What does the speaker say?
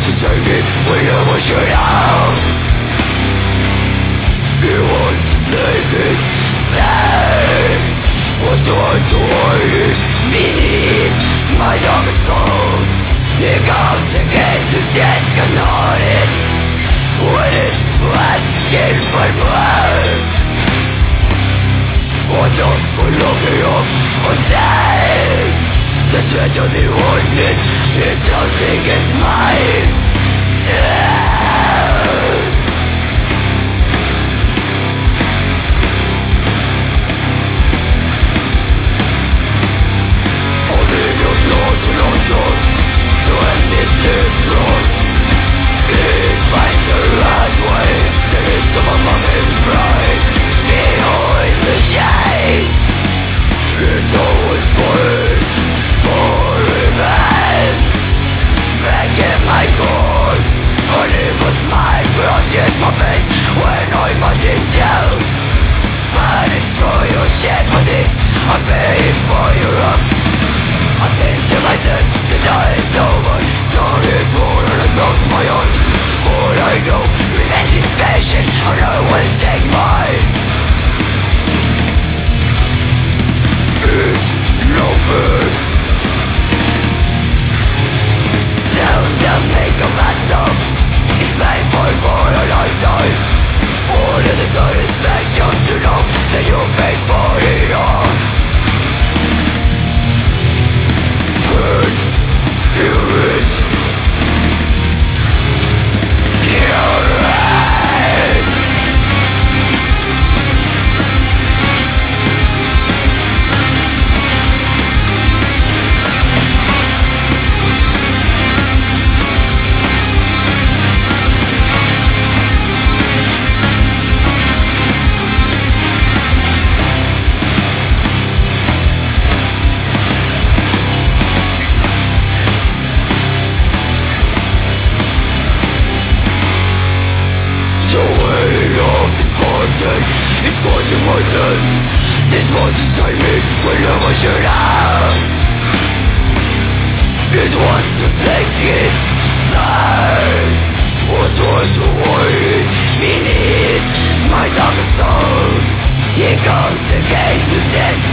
to take it whenever should have. He wants to take it back. What's trying to hide it beneath my darkest soul? He comes again to disconnect it when it's asking for blood. Watch out for looking up on day. The threat of the ordinance is something is mine. Only your thoughts and your thoughts to end this distrust. It finds the right way. There is some among his pride behind the shade. It's always worth for revenge. Making my cause, but it was my project puppet when I was in doubt. I destroy your sympathy, I pay for your up. I think to myself, the night is over. Sorry for the growth of my own. But I know, revenge is patient, and I will take mine. It's no good. To make a mess of, it's painful for a lifetime. All of the satisfaction to know that you paid for it all. Hurt, hear it. Hear it. It's poison my sense. This was the timing whenever I should have. It wants to take it back. Was trying to hide it beneath my darkest soul. Here comes the game to death.